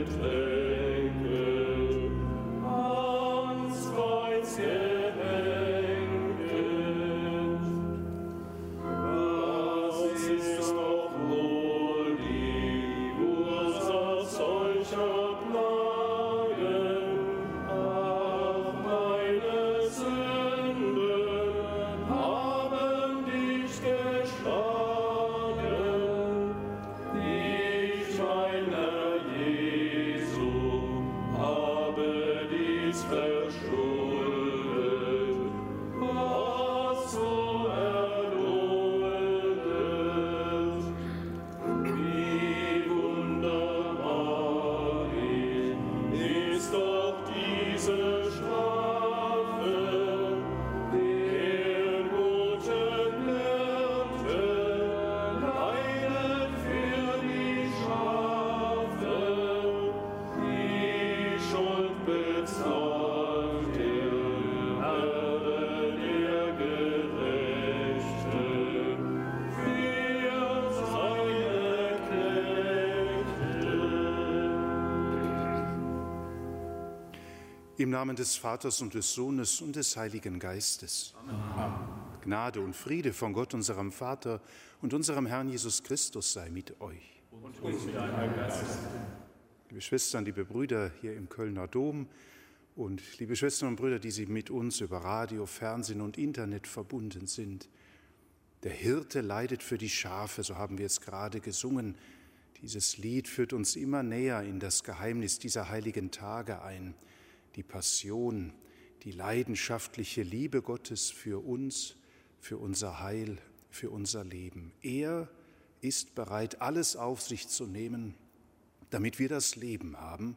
Im Namen des Vaters und des Sohnes und des Heiligen Geistes. Amen. Gnade und Friede von Gott, unserem Vater und unserem Herrn Jesus Christus sei mit euch. Und mit deinem Geist. Liebe Schwestern, liebe Brüder hier im Kölner Dom und liebe Schwestern und Brüder, die Sie mit uns über Radio, Fernsehen und Internet verbunden sind. Der Hirte leidet für die Schafe, so haben wir es gerade gesungen. Dieses Lied führt uns immer näher in das Geheimnis dieser heiligen Tage ein. Die Passion, die leidenschaftliche Liebe Gottes für uns, für unser Heil, für unser Leben. Er ist bereit, alles auf sich zu nehmen, damit wir das Leben haben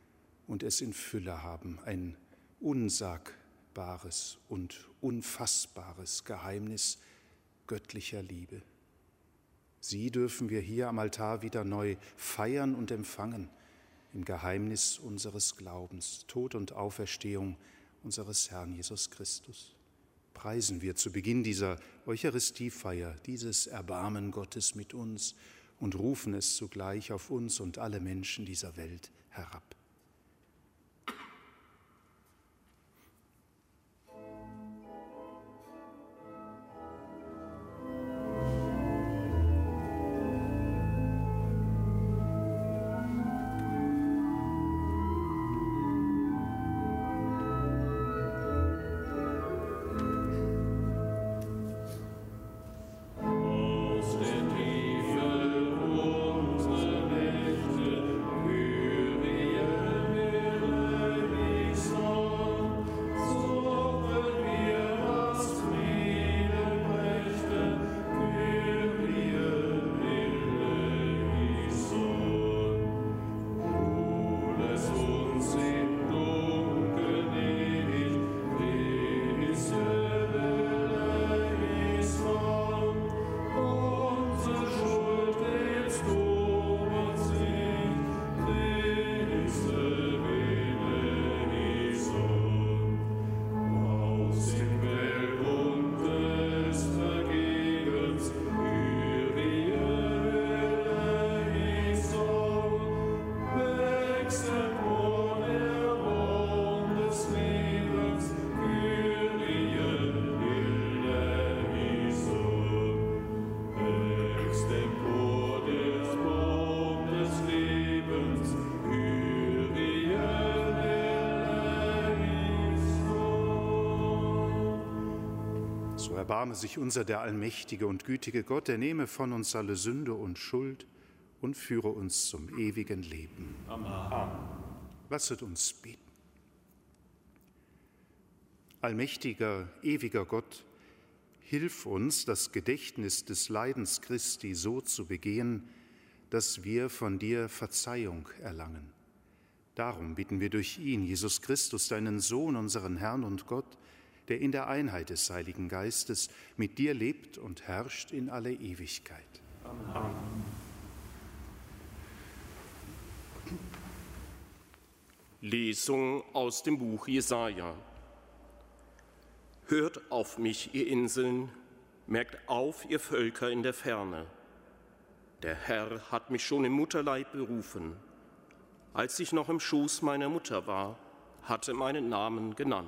und es in Fülle haben. Ein unsagbares und unfassbares Geheimnis göttlicher Liebe. Sie dürfen wir hier am Altar wieder neu feiern und empfangen. Im Geheimnis unseres Glaubens, Tod und Auferstehung unseres Herrn Jesus Christus. Preisen wir zu Beginn dieser Eucharistiefeier dieses Erbarmen Gottes mit uns und rufen es zugleich auf uns und alle Menschen dieser Welt herab. Erbarme sich unser, der allmächtige und gütige Gott, er nehme von uns alle Sünde und Schuld und führe uns zum ewigen Leben. Amen. Lasset uns beten. Allmächtiger, ewiger Gott, hilf uns, das Gedächtnis des Leidens Christi so zu begehen, dass wir von dir Verzeihung erlangen. Darum bitten wir durch ihn, Jesus Christus, deinen Sohn, unseren Herrn und Gott, der in der Einheit des Heiligen Geistes mit dir lebt und herrscht in alle Ewigkeit. Amen. Lesung aus dem Buch Jesaja. Hört auf mich, ihr Inseln, merkt auf, ihr Völker in der Ferne. Der Herr hat mich schon im Mutterleib berufen. als ich noch im Schoß meiner Mutter war, hatte meinen Namen genannt.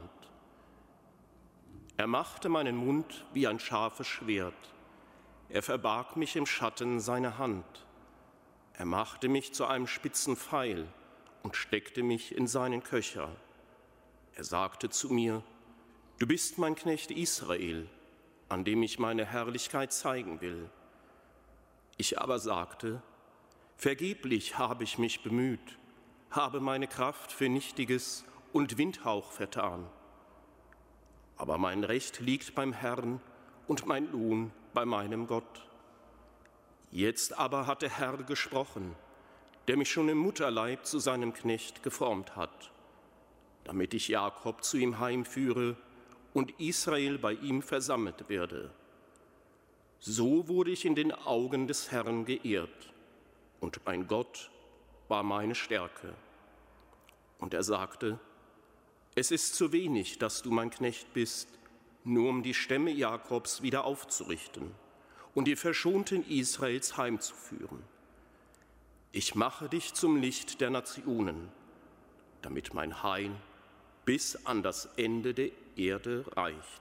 Er machte meinen Mund wie ein scharfes Schwert. Er verbarg mich im Schatten seiner Hand. Er machte mich zu einem spitzen Pfeil und steckte mich in seinen Köcher. Er sagte zu mir: Du bist mein Knecht Israel, an dem ich meine Herrlichkeit zeigen will. Ich aber sagte: Vergeblich habe ich mich bemüht, habe meine Kraft für Nichtiges und Windhauch vertan. Aber mein Recht liegt beim Herrn und mein Lohn bei meinem Gott. Jetzt aber hat der Herr gesprochen, der mich schon im Mutterleib zu seinem Knecht geformt hat, damit ich Jakob zu ihm heimführe und Israel bei ihm versammelt werde. So wurde ich in den Augen des Herrn geehrt, und mein Gott war meine Stärke. Und er sagte: Es ist zu wenig, dass du mein Knecht bist, nur um die Stämme Jakobs wieder aufzurichten und die Verschonten Israels heimzuführen. Ich mache dich zum Licht der Nationen, damit mein Heil bis an das Ende der Erde reicht.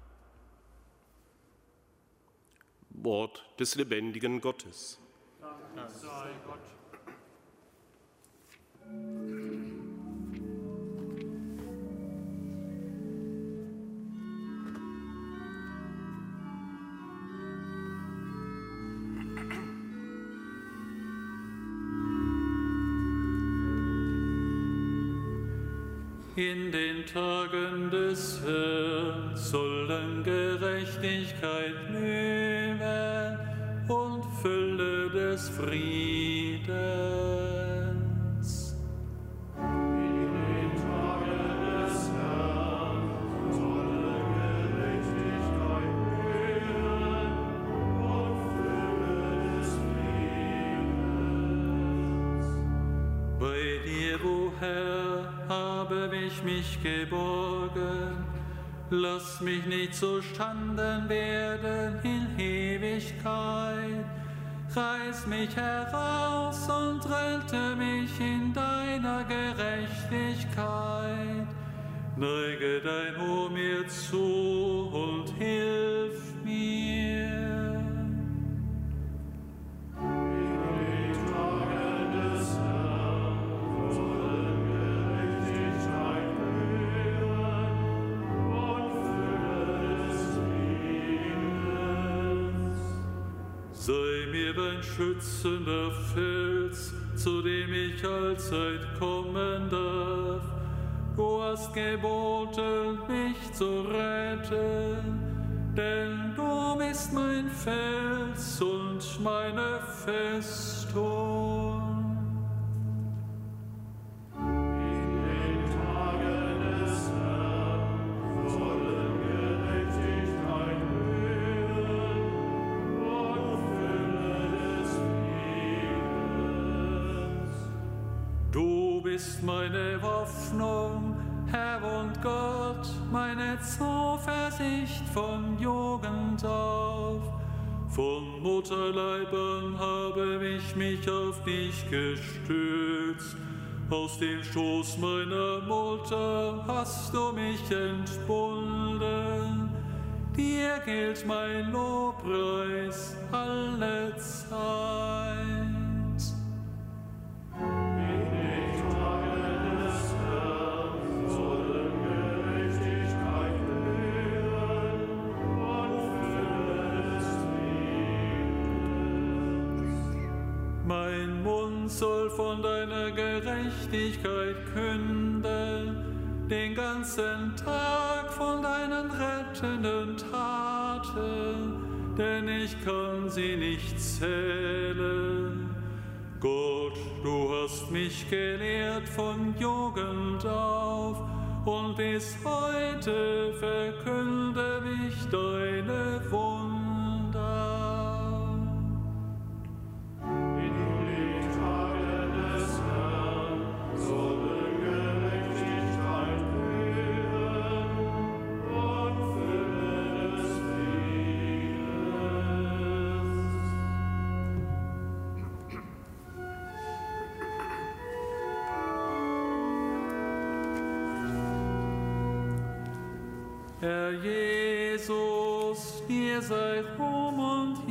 Wort des lebendigen Gottes. Dank sei Gott. In den Tagen des Herrn sollen Gerechtigkeit leben und Fülle des Friedens. In den Tagen des Herrn sollen Gerechtigkeit leben und Fülle des Friedens. Bei dir, o Herr, habe ich mich geborgen, lass mich nicht zustanden werden in Ewigkeit. Reiß mich heraus und rette mich in deiner Gerechtigkeit. Neige dein Ohr mir zu und hilf mir. Sei mir dein schützender Fels, zu dem ich allzeit kommen darf. Du hast geboten, mich zu retten, denn du bist mein Fels und meine Festung. Meine Hoffnung, Herr und Gott, meine Zuversicht von Jugend auf. Von Mutterleib an habe ich mich auf dich gestützt. Aus dem Schoß meiner Mutter hast du mich entbunden. Dir gilt mein Lobpreis alle Zeit. Mein Mund soll von deiner Gerechtigkeit künden, den ganzen Tag von deinen rettenden Taten, denn ich kann sie nicht zählen. Gott, du hast mich gelehrt von Jugend auf, und bis heute verkünde ich deine Wunder. Herr Jesus, dir sei Ruhm und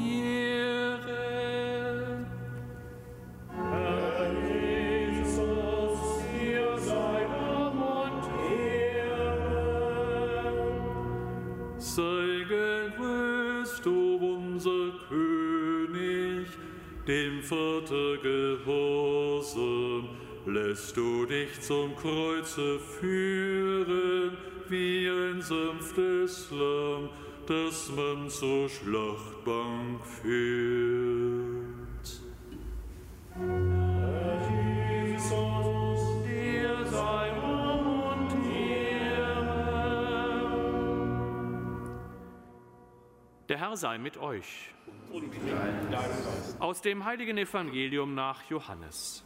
Ehre. Herr Jesus, dir sei Ruhm und Ehre. Sei gegrüßt, o unser König, dem Vater gehorsam, lässt du dich zum Kreuze führen, wie ein sanftes Lamm, das man zur Schlachtbank führt. Herr Jesus, dir sei Ruhm und Ehre. Der Herr sei mit euch. Und mit deinem Geist. Aus dem heiligen Evangelium nach Johannes.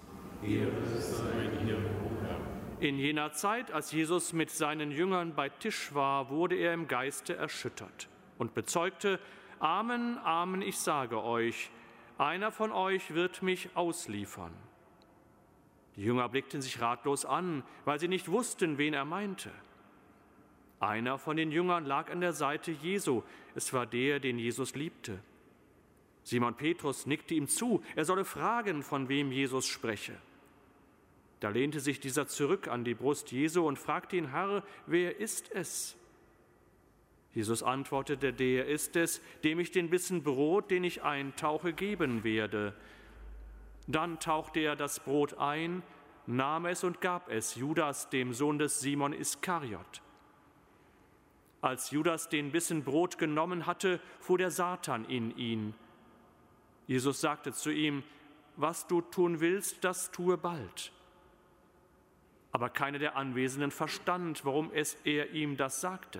In jener Zeit, als Jesus mit seinen Jüngern bei Tisch war, wurde er im Geiste erschüttert und bezeugte: Amen, Amen, ich sage euch, einer von euch wird mich ausliefern. Die Jünger blickten sich ratlos an, weil sie nicht wussten, wen er meinte. Einer von den Jüngern lag an der Seite Jesu. Es war der, den Jesus liebte. Simon Petrus nickte ihm zu, er solle fragen, von wem Jesus spreche. Da lehnte sich dieser zurück an die Brust Jesu und fragte ihn: Herr, wer ist es? Jesus antwortete: Der ist es, dem ich den Bissen Brot, den ich eintauche, geben werde. Dann tauchte er das Brot ein, nahm es und gab es Judas, dem Sohn des Simon Iskariot. Als Judas den Bissen Brot genommen hatte, fuhr der Satan in ihn. Jesus sagte zu ihm: Was du tun willst, das tue bald. Aber keiner der Anwesenden verstand, warum er ihm das sagte.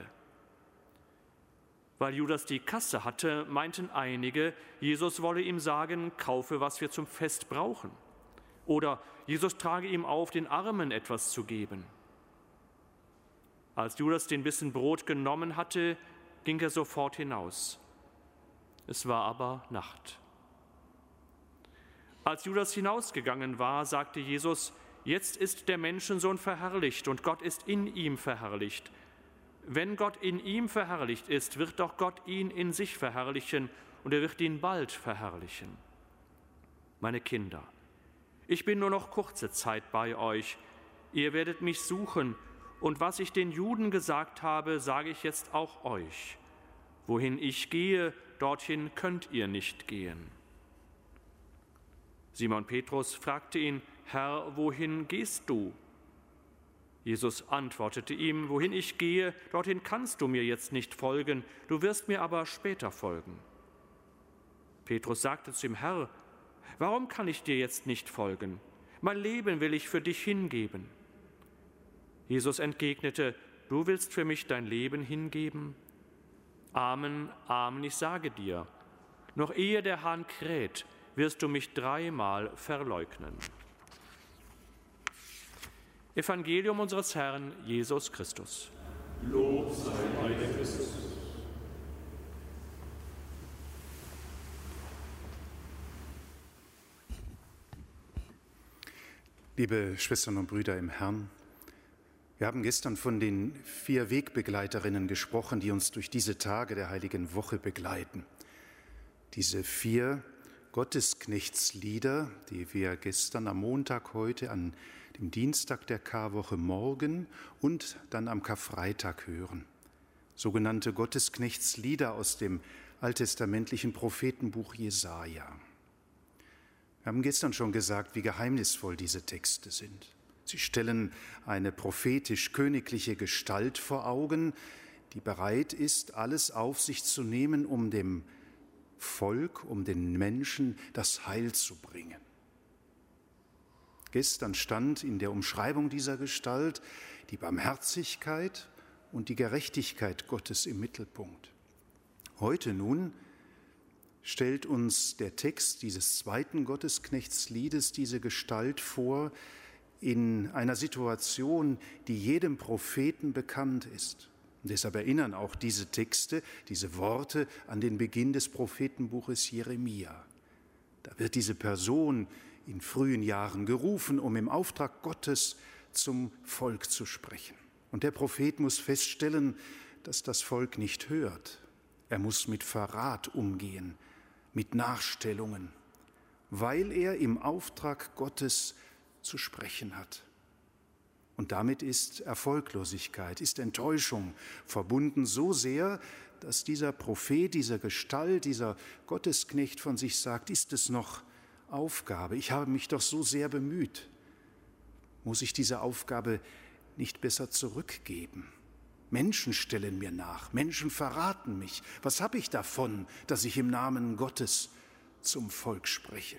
Weil Judas die Kasse hatte, meinten einige, Jesus wolle ihm sagen: Kaufe, was wir zum Fest brauchen. Oder Jesus trage ihm auf, den Armen etwas zu geben. Als Judas den Bissen Brot genommen hatte, ging er sofort hinaus. Es war aber Nacht. Als Judas hinausgegangen war, sagte Jesus: Jetzt ist der Menschensohn verherrlicht und Gott ist in ihm verherrlicht. Wenn Gott in ihm verherrlicht ist, wird doch Gott ihn in sich verherrlichen und er wird ihn bald verherrlichen. Meine Kinder, ich bin nur noch kurze Zeit bei euch. Ihr werdet mich suchen und was ich den Juden gesagt habe, sage ich jetzt auch euch. Wohin ich gehe, dorthin könnt ihr nicht gehen. Simon Petrus fragte ihn: Herr, wohin gehst du? Jesus antwortete ihm: Wohin ich gehe, dorthin kannst du mir jetzt nicht folgen, du wirst mir aber später folgen. Petrus sagte zu ihm: Herr, warum kann ich dir jetzt nicht folgen? Mein Leben will ich für dich hingeben. Jesus entgegnete: Du willst für mich dein Leben hingeben? Amen, Amen, ich sage dir, noch ehe der Hahn kräht, wirst du mich 3-mal verleugnen. Evangelium unseres Herrn Jesus Christus. Lob sei dir, Christus. Liebe Schwestern und Brüder im Herrn, wir haben gestern von den 4 Wegbegleiterinnen gesprochen, die uns durch diese Tage der Heiligen Woche begleiten. Diese 4 Gottesknechtslieder, die wir gestern am Montag, heute an dem Dienstag der Karwoche morgen und dann am Karfreitag hören. Sogenannte Gottesknechtslieder aus dem alttestamentlichen Prophetenbuch Jesaja. Wir haben gestern schon gesagt, wie geheimnisvoll diese Texte sind. Sie stellen eine prophetisch-königliche Gestalt vor Augen, die bereit ist, alles auf sich zu nehmen, um dem Volk, um den Menschen das Heil zu bringen. Gestern stand in der Umschreibung dieser Gestalt die Barmherzigkeit und die Gerechtigkeit Gottes im Mittelpunkt. Heute nun stellt uns der Text dieses 2. Gottesknechtsliedes diese Gestalt vor in einer Situation, die jedem Propheten bekannt ist. Und deshalb erinnern auch diese Texte, diese Worte an den Beginn des Prophetenbuches Jeremia. Da wird diese Person in frühen Jahren gerufen, um im Auftrag Gottes zum Volk zu sprechen. Und der Prophet muss feststellen, dass das Volk nicht hört. Er muss mit Verrat umgehen, mit Nachstellungen, weil er im Auftrag Gottes zu sprechen hat. Und damit ist Erfolglosigkeit, ist Enttäuschung verbunden so sehr, dass dieser Prophet, dieser Gestalt, dieser Gottesknecht von sich sagt, ist es noch Aufgabe? Ich habe mich doch so sehr bemüht. Muss ich diese Aufgabe nicht besser zurückgeben? Menschen stellen mir nach, Menschen verraten mich. Was habe ich davon, dass ich im Namen Gottes zum Volk spreche?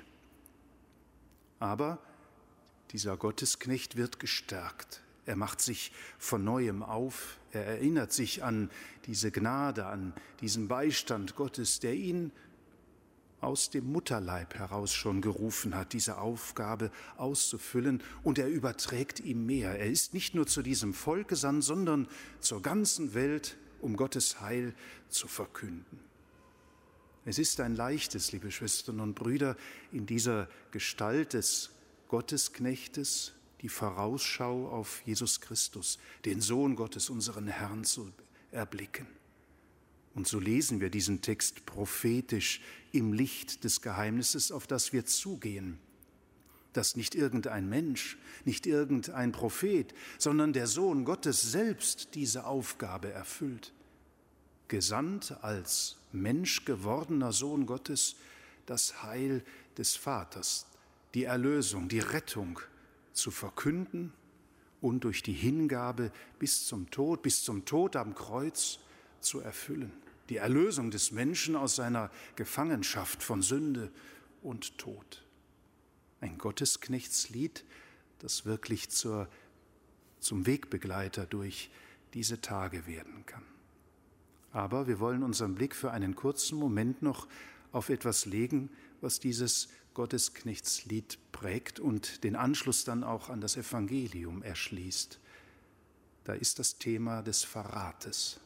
Aber dieser Gottesknecht wird gestärkt. Er macht sich von Neuem auf. Er erinnert sich an diese Gnade, an diesen Beistand Gottes, der ihn aus dem Mutterleib heraus schon gerufen hat, diese Aufgabe auszufüllen. Und er überträgt ihm mehr. Er ist nicht nur zu diesem Volk gesandt, sondern zur ganzen Welt, um Gottes Heil zu verkünden. Es ist ein leichtes, liebe Schwestern und Brüder, in dieser Gestalt des Gottesknechtes die Vorausschau auf Jesus Christus, den Sohn Gottes, unseren Herrn, zu erblicken. Und so lesen wir diesen Text prophetisch im Licht des Geheimnisses, auf das wir zugehen, dass nicht irgendein Mensch, nicht irgendein Prophet, sondern der Sohn Gottes selbst diese Aufgabe erfüllt, gesandt als menschgewordener Sohn Gottes, das Heil des Vaters, die Erlösung, die Rettung zu verkünden und durch die Hingabe bis zum Tod am Kreuz zu erfüllen. Die Erlösung des Menschen aus seiner Gefangenschaft von Sünde und Tod. Ein Gottesknechtslied, das wirklich zum Wegbegleiter durch diese Tage werden kann. Aber wir wollen unseren Blick für einen kurzen Moment noch auf etwas legen, was dieses Gottesknechtslied prägt und den Anschluss dann auch an das Evangelium erschließt. Da ist das Thema des Verrates.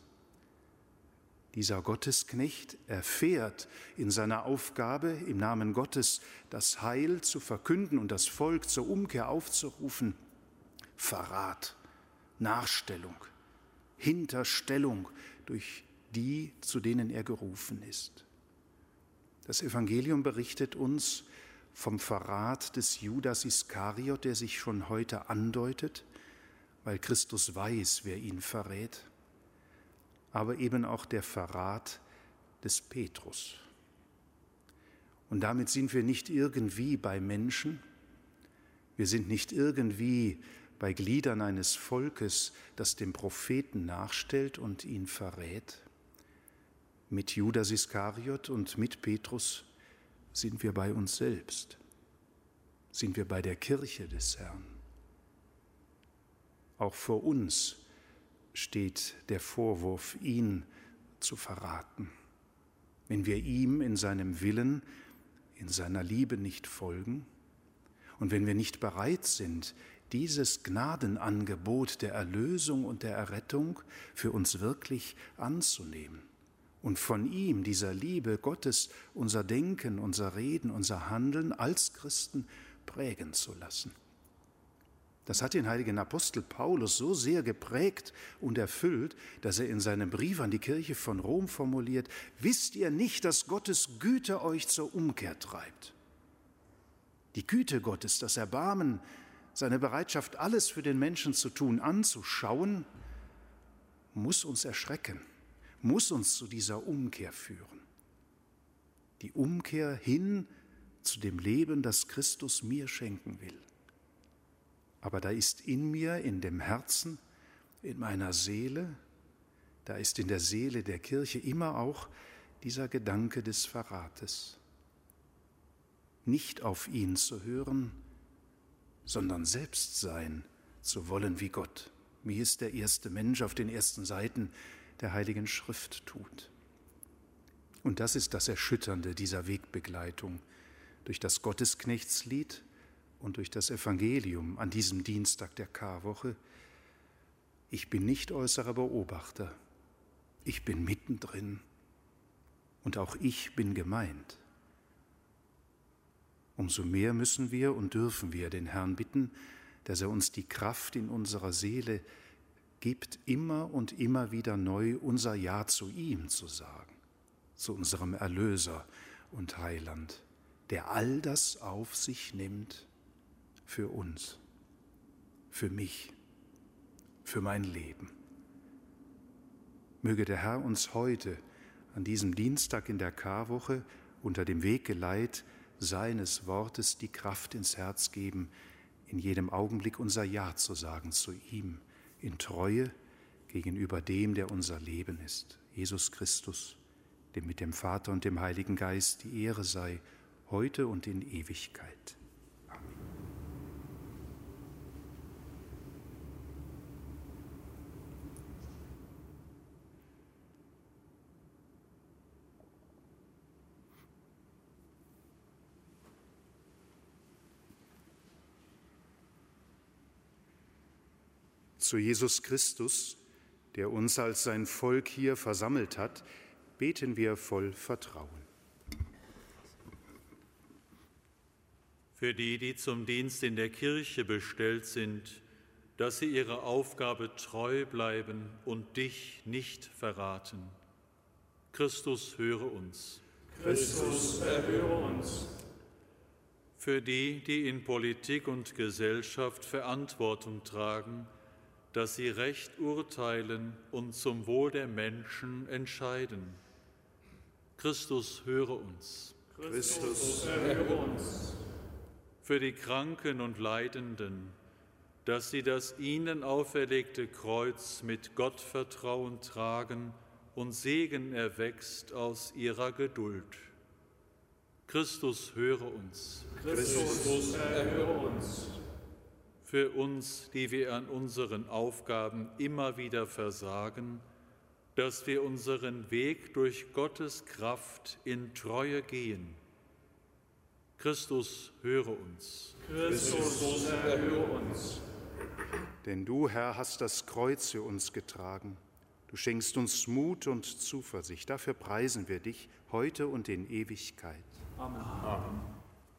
Dieser Gottesknecht erfährt in seiner Aufgabe, im Namen Gottes das Heil zu verkünden und das Volk zur Umkehr aufzurufen, Verrat, Nachstellung, Hinterstellung durch die, zu denen er gerufen ist. Das Evangelium berichtet uns vom Verrat des Judas Iskariot, der sich schon heute andeutet, weil Christus weiß, wer ihn verrät, aber eben auch der Verrat des Petrus. Und damit sind wir nicht irgendwie bei Menschen, wir sind nicht irgendwie bei Gliedern eines Volkes, das dem Propheten nachstellt und ihn verrät. Mit Judas Iskariot und mit Petrus sind wir bei uns selbst, sind wir bei der Kirche des Herrn. Auch vor uns steht der Vorwurf, ihn zu verraten, wenn wir ihm in seinem Willen, in seiner Liebe nicht folgen und wenn wir nicht bereit sind, dieses Gnadenangebot der Erlösung und der Errettung für uns wirklich anzunehmen und von ihm, dieser Liebe Gottes, unser Denken, unser Reden, unser Handeln als Christen prägen zu lassen. Das hat den heiligen Apostel Paulus so sehr geprägt und erfüllt, dass er in seinem Brief an die Kirche von Rom formuliert: Wisst ihr nicht, dass Gottes Güte euch zur Umkehr treibt? Die Güte Gottes, das Erbarmen, seine Bereitschaft, alles für den Menschen zu tun, anzuschauen, muss uns erschrecken, muss uns zu dieser Umkehr führen. Die Umkehr hin zu dem Leben, das Christus mir schenken will. Aber da ist in mir, in dem Herzen, in meiner Seele, da ist in der Seele der Kirche immer auch dieser Gedanke des Verrates. Nicht auf ihn zu hören, sondern selbst sein zu wollen wie Gott, wie es der erste Mensch auf den ersten Seiten der Heiligen Schrift tut. Und das ist das Erschütternde dieser Wegbegleitung durch das Gottesknechtslied und durch das Evangelium an diesem Dienstag der Karwoche. Ich bin nicht äußerer Beobachter, ich bin mittendrin und auch ich bin gemeint. Umso mehr müssen wir und dürfen wir den Herrn bitten, dass er uns die Kraft in unserer Seele gibt immer und immer wieder neu unser Ja zu ihm zu sagen, zu unserem Erlöser und Heiland, der all das auf sich nimmt für uns, für mich, für mein Leben. Möge der Herr uns heute an diesem Dienstag in der Karwoche unter dem Weggeleit seines Wortes die Kraft ins Herz geben, in jedem Augenblick unser Ja zu sagen zu ihm, in Treue gegenüber dem, der unser Leben ist, Jesus Christus, dem mit dem Vater und dem Heiligen Geist die Ehre sei, heute und in Ewigkeit. Amen. Zu Jesus Christus, der uns als sein Volk hier versammelt hat, beten wir voll Vertrauen. Für die, die zum Dienst in der Kirche bestellt sind, dass sie ihrer Aufgabe treu bleiben und dich nicht verraten. Christus, höre uns. Christus, erhöre uns. Für die, die in Politik und Gesellschaft Verantwortung tragen, dass sie recht urteilen und zum Wohl der Menschen entscheiden. Christus, höre uns. Christus, erhöre uns. Für die Kranken und Leidenden, dass sie das ihnen auferlegte Kreuz mit Gottvertrauen tragen und Segen erwächst aus ihrer Geduld. Christus, höre uns. Christus, erhöre uns. Für uns, die wir an unseren Aufgaben immer wieder versagen, dass wir unseren Weg durch Gottes Kraft in Treue gehen. Christus, höre uns. Christus, erhöre uns. Denn du, Herr, hast das Kreuz für uns getragen. Du schenkst uns Mut und Zuversicht. Dafür preisen wir dich heute und in Ewigkeit. Amen. Amen.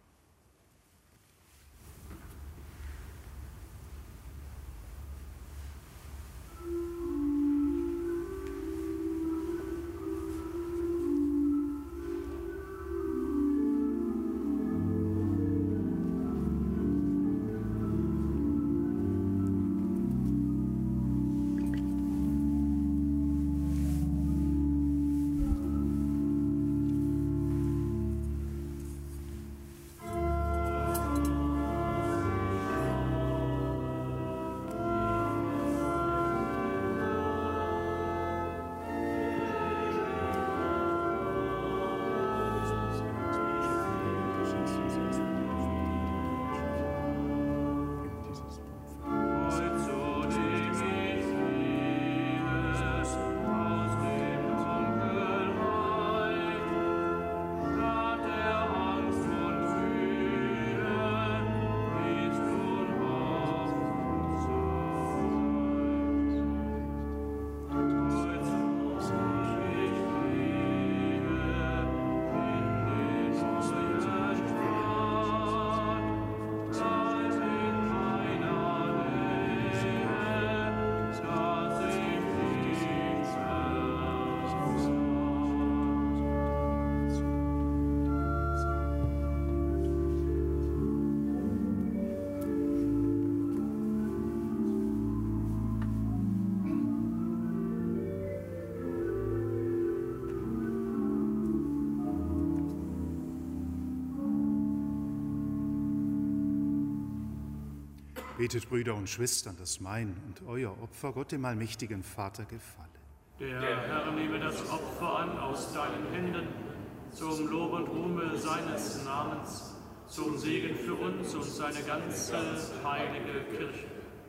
Betet, Brüder und Schwestern, dass mein und euer Opfer Gott, dem allmächtigen Vater, gefalle. Der Herr nehme das Opfer an aus deinen Händen, zum Lob und Ruhme seines Namens, zum Segen für uns und seine ganze heilige Kirche.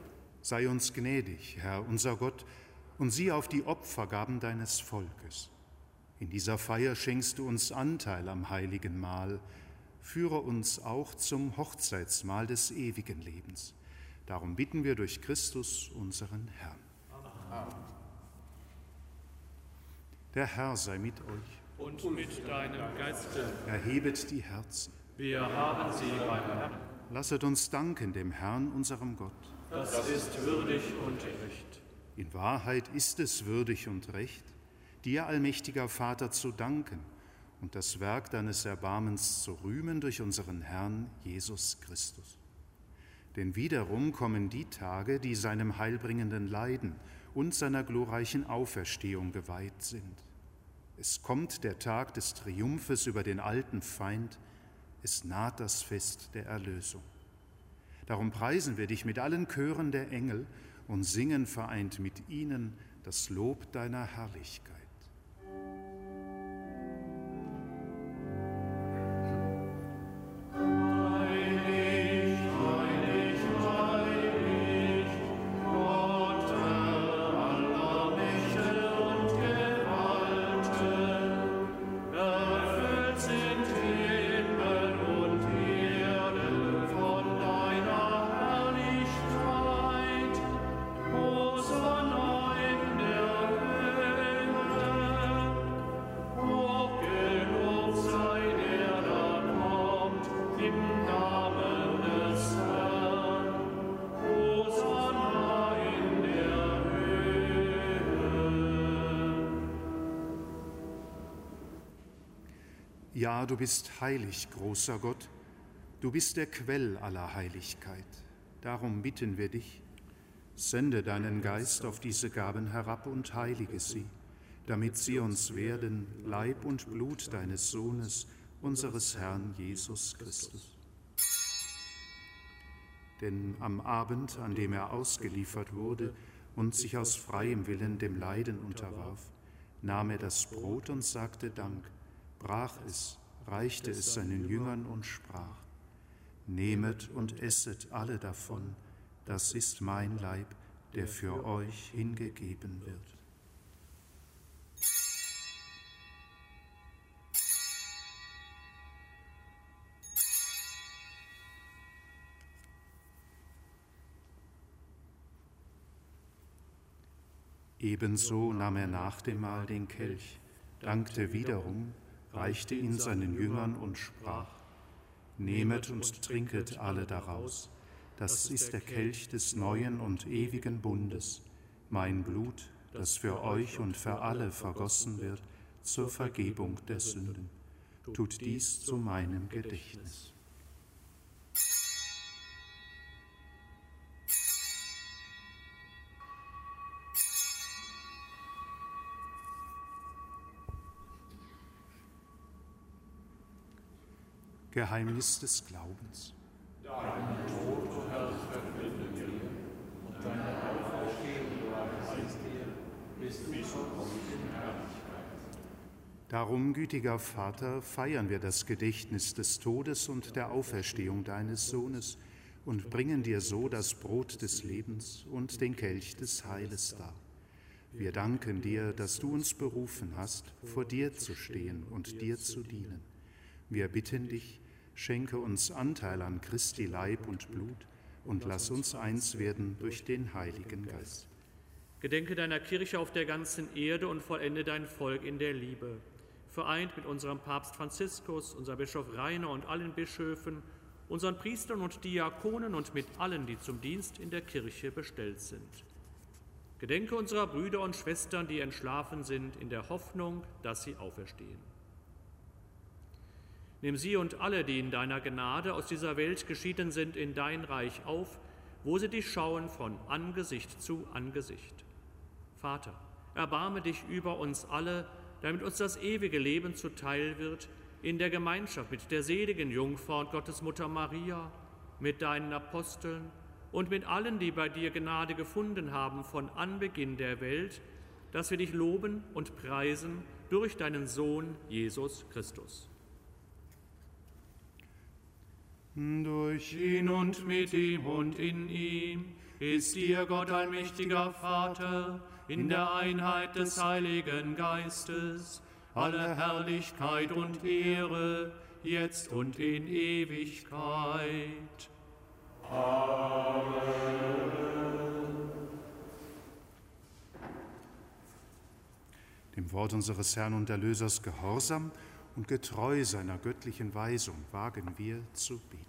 Sei uns gnädig, Herr, unser Gott, und sieh auf die Opfergaben deines Volkes. In dieser Feier schenkst du uns Anteil am heiligen Mahl. Führe uns auch zum Hochzeitsmahl des ewigen Lebens. Darum bitten wir durch Christus, unseren Herrn. Amen. Der Herr sei mit euch. Und mit deinem Geiste. Erhebet die Herzen. Wir haben sie beim Herrn. Lasset uns danken dem Herrn, unserem Gott. Das ist würdig und recht. In Wahrheit ist es würdig und recht, dir, allmächtiger Vater, zu danken und das Werk deines Erbarmens zu rühmen durch unseren Herrn Jesus Christus. Denn wiederum kommen die Tage, die seinem heilbringenden Leiden und seiner glorreichen Auferstehung geweiht sind. Es kommt der Tag des Triumphes über den alten Feind, es naht das Fest der Erlösung. Darum preisen wir dich mit allen Chören der Engel und singen vereint mit ihnen das Lob deiner Herrlichkeit. Ja, du bist heilig, großer Gott, du bist der Quell aller Heiligkeit. Darum bitten wir dich, sende deinen Geist auf diese Gaben herab und heilige sie, damit sie uns werden, Leib und Blut deines Sohnes, unseres Herrn Jesus Christus. Denn am Abend, an dem er ausgeliefert wurde und sich aus freiem Willen dem Leiden unterwarf, nahm er das Brot und sagte Dank, brach es, reichte es seinen Jüngern und sprach: Nehmet und esset alle davon, das ist mein Leib, der für euch hingegeben wird. Ebenso nahm er nach dem Mahl den Kelch, dankte wiederum, reichte ihn seinen Jüngern und sprach: Nehmet und trinket alle daraus, das ist der Kelch des neuen und ewigen Bundes, mein Blut, das für euch und für alle vergossen wird zur Vergebung der Sünden. Tut dies zu meinem Gedächtnis. Geheimnis des Glaubens. Deinen Tod, o Herr, verkünden wir, und deine Auferstehung heißt dir, bis du kommst in Herrlichkeit. Darum, gütiger Vater, feiern wir das Gedächtnis des Todes und der Auferstehung deines Sohnes und bringen dir so das Brot des Lebens und den Kelch des Heiles dar. Wir danken dir, dass du uns berufen hast, vor dir zu stehen und dir zu dienen. Wir bitten dich, schenke uns Anteil an Christi Leib und Blut und lass uns eins werden durch den Heiligen Geist. Gedenke deiner Kirche auf der ganzen Erde und vollende dein Volk in der Liebe. Vereint mit unserem Papst Franziskus, unserem Bischof Rainer und allen Bischöfen, unseren Priestern und Diakonen und mit allen, die zum Dienst in der Kirche bestellt sind. Gedenke unserer Brüder und Schwestern, die entschlafen sind, in der Hoffnung, dass sie auferstehen. Nimm sie und alle, die in deiner Gnade aus dieser Welt geschieden sind, in dein Reich auf, wo sie dich schauen von Angesicht zu Angesicht. Vater, erbarme dich über uns alle, damit uns das ewige Leben zuteil wird, in der Gemeinschaft mit der seligen Jungfrau und Gottesmutter Maria, mit deinen Aposteln und mit allen, die bei dir Gnade gefunden haben von Anbeginn der Welt, dass wir dich loben und preisen durch deinen Sohn Jesus Christus. Durch ihn und mit ihm und in ihm ist dir, Gott allmächtiger Vater, in der Einheit des Heiligen Geistes, alle Herrlichkeit und Ehre, jetzt und in Ewigkeit. Amen. Dem Wort unseres Herrn und Erlösers gehorsam und getreu seiner göttlichen Weisung wagen wir zu beten.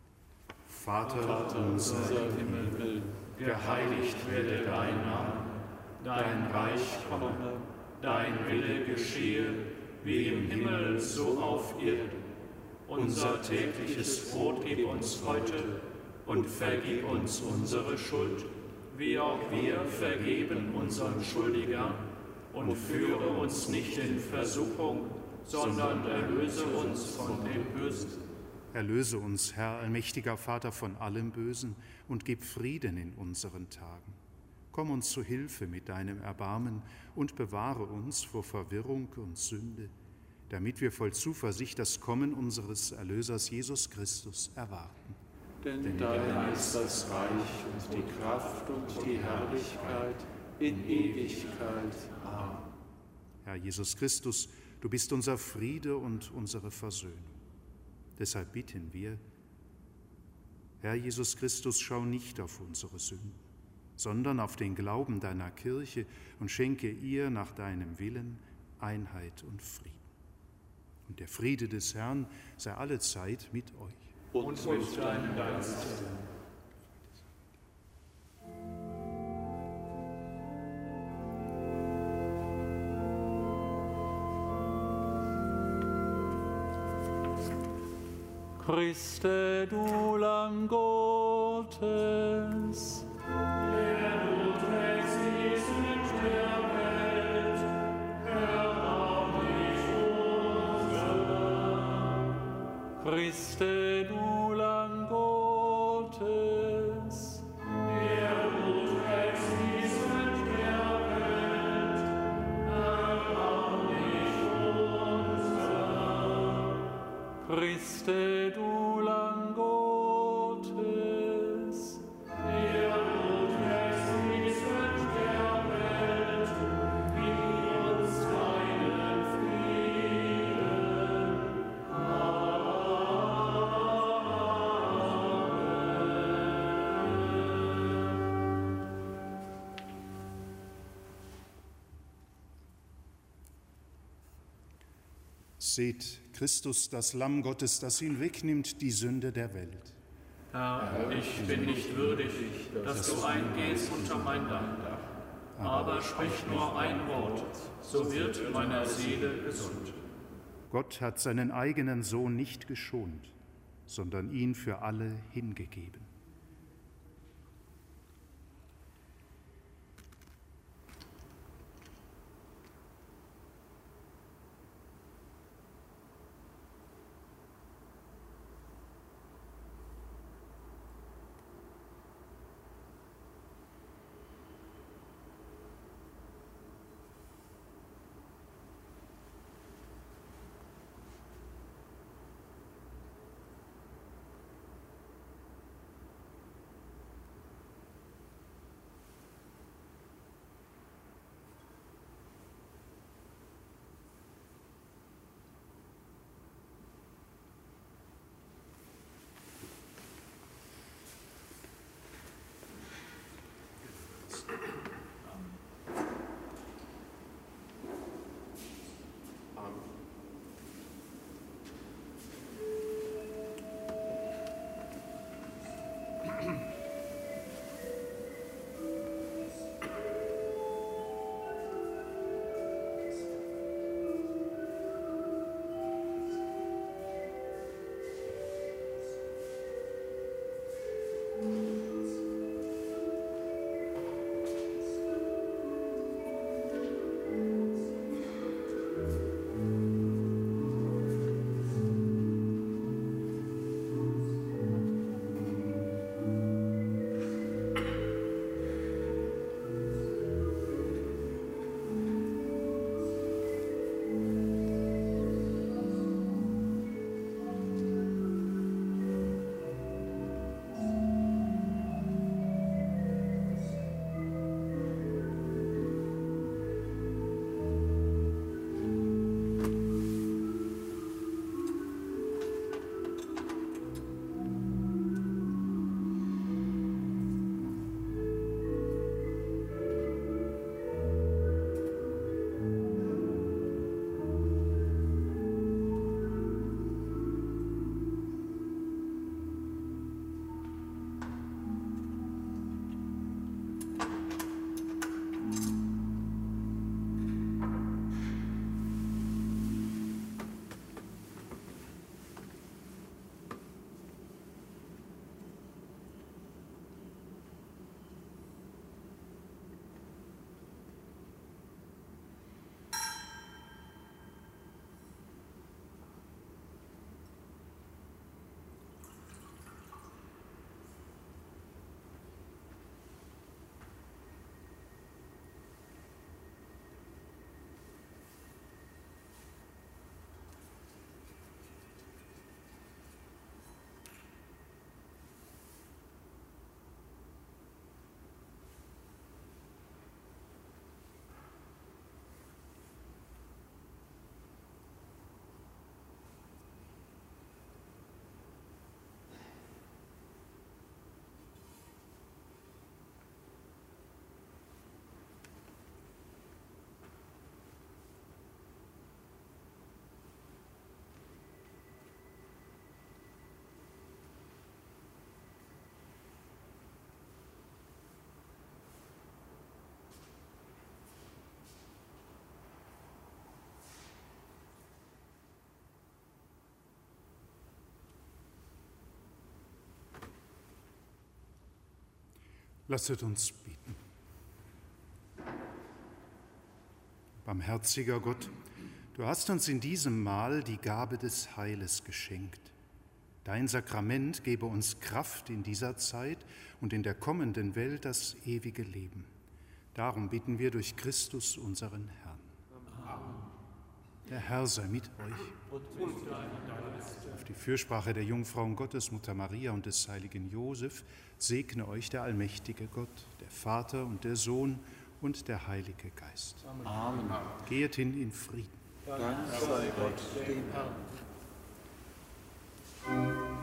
Vater unser im Himmel, geheiligt werde dein Name, dein Reich komme, dein Wille geschehe, wie im Himmel, so auf Erden. Unser tägliches Brot gib uns heute und vergib uns unsere Schuld, wie auch wir vergeben unseren Schuldigern. Und führe uns nicht in Versuchung, sondern erlöse uns von dem Bösen. Erlöse uns, Herr, allmächtiger Vater, von allem Bösen und gib Frieden in unseren Tagen. Komm uns zu Hilfe mit deinem Erbarmen und bewahre uns vor Verwirrung und Sünde, damit wir voll Zuversicht das Kommen unseres Erlösers Jesus Christus erwarten. Denn dein ist das Reich und die Kraft und die Herrlichkeit in Ewigkeit. Amen. Herr Jesus Christus, du bist unser Friede und unsere Versöhnung. Deshalb bitten wir, Herr Jesus Christus, schau nicht auf unsere Sünden, sondern auf den Glauben deiner Kirche und schenke ihr nach deinem Willen Einheit und Frieden. Und der Friede des Herrn sei allezeit mit euch. Und mit deinem Geist. Christe, du Lamm Gottes, der du trägst die Sünden der Welt, erbarme dich unser. Christe, du Lamm Gottes, der du trägst die Sünden der Welt, erbarme dich unser. Christe, du Lamm Gottes, der du trägst die Sünden der Welt, gib uns deinen Frieden. Seht Christus, das Lamm Gottes, das hinwegnimmt die Sünde der Welt. Herr, ich bin nicht würdig, dass du eingehst unter mein Dach, aber sprich nur ein Wort, so wird meiner Seele gesund. Gott hat seinen eigenen Sohn nicht geschont, sondern ihn für alle hingegeben. Lasset uns beten. Barmherziger Gott, du hast uns in diesem Mahl die Gabe des Heiles geschenkt. Dein Sakrament gebe uns Kraft in dieser Zeit und in der kommenden Welt das ewige Leben. Darum bitten wir durch Christus, unseren Herrn. Amen. Der Herr sei mit euch. Auf die Fürsprache der Jungfrau Gottesmutter Maria und des heiligen Josef segne euch der allmächtige Gott, der Vater und der Sohn und der Heilige Geist. Amen. Geht hin in Frieden. Dank sei Gott, dem Herrn.